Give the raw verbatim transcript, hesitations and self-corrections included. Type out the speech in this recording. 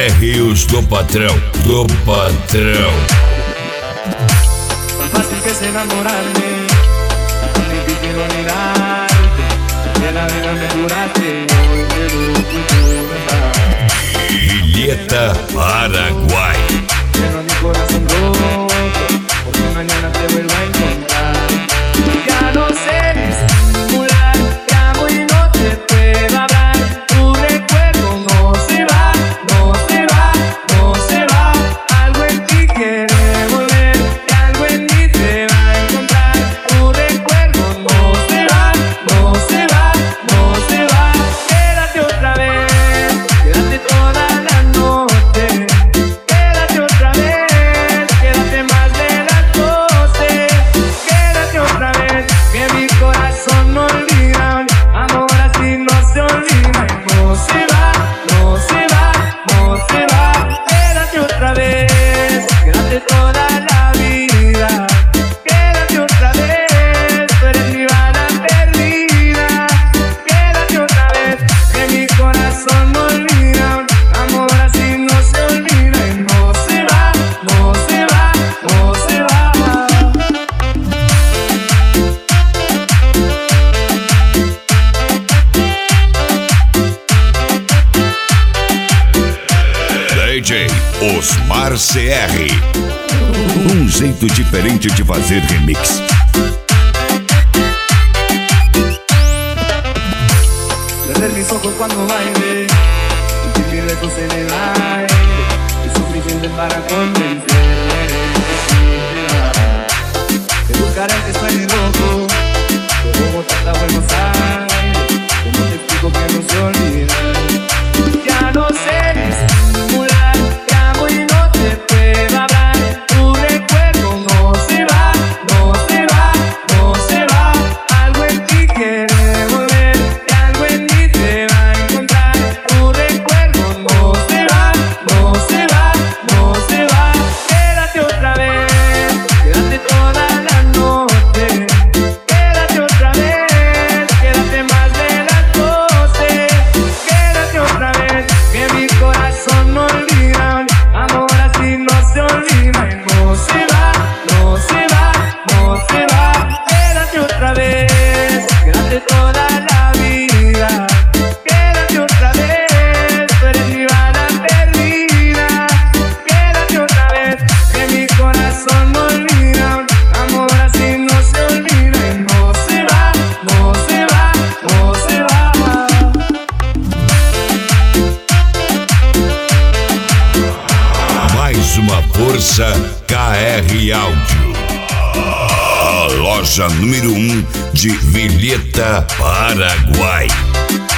R, os do patrão, do patrão. Tan fácil que es enamorarme, ni quiero mirarte, que la vida me duraste, hoy quiero tu verdad. Julieta, Paraguay. Lleno mi corazón roto, porque mañana te vuelvo a encontrar. Ya no sé disimular, te amo y no te puedo hablar. Tu recuerdo no se va, no se va, no se va. Algo en ti quiere volver, y algo en mí te va a encontrar. Tu recuerdo no se va, no se va, no se va. Quédate otra vez, quédate toda la noche. Quédate otra vez, quédate más de las doce. Quédate otra vez, que mi corazón no olvida. Amor así no se olvida. Y no se va, no se va, no se va. Quédate otra vez, quédate toda la vida. Quédate otra vez, tú eres mi bala perdida. Quédate otra vez, que mi corazón no olvida. Amor así no se olvida. Y no se va, no se va, no se va. D J Osmar C R. Um jeito diferente de fazer remix. Cerrar mis ojos cuando baile y mis besos en el aire es suficiente para convencerme de que buscaré que estoy loco, pero Bogotá, Buenos Aires, como te explico que no se olvida. Ya no sé disimular, te amo y no te puedo hablar. Tu recuerdo no se va, no se va, no se va. Algo en ti quiere volver, y algo en mí te va a encontrar. Tu recuerdo no se va, no se va, no se va. Quédate otra vez, quédate toda la noche. Quédate otra vez, quédate más de las doce. Quédate otra vez, que mi corazón no olvida. Amor así no se olvida. Y no se va, no se va, no se va. Quédate otra vez, quédate toda la vida. Quédate otra vez, tú eres mi bala perdida. Quédate otra vez, que mi corazón no olvida. Amor así no se olvida. Y no se va, no se va, no se va. Mais uma força K R Áudio. A loja número um de Julieta, Paraguai.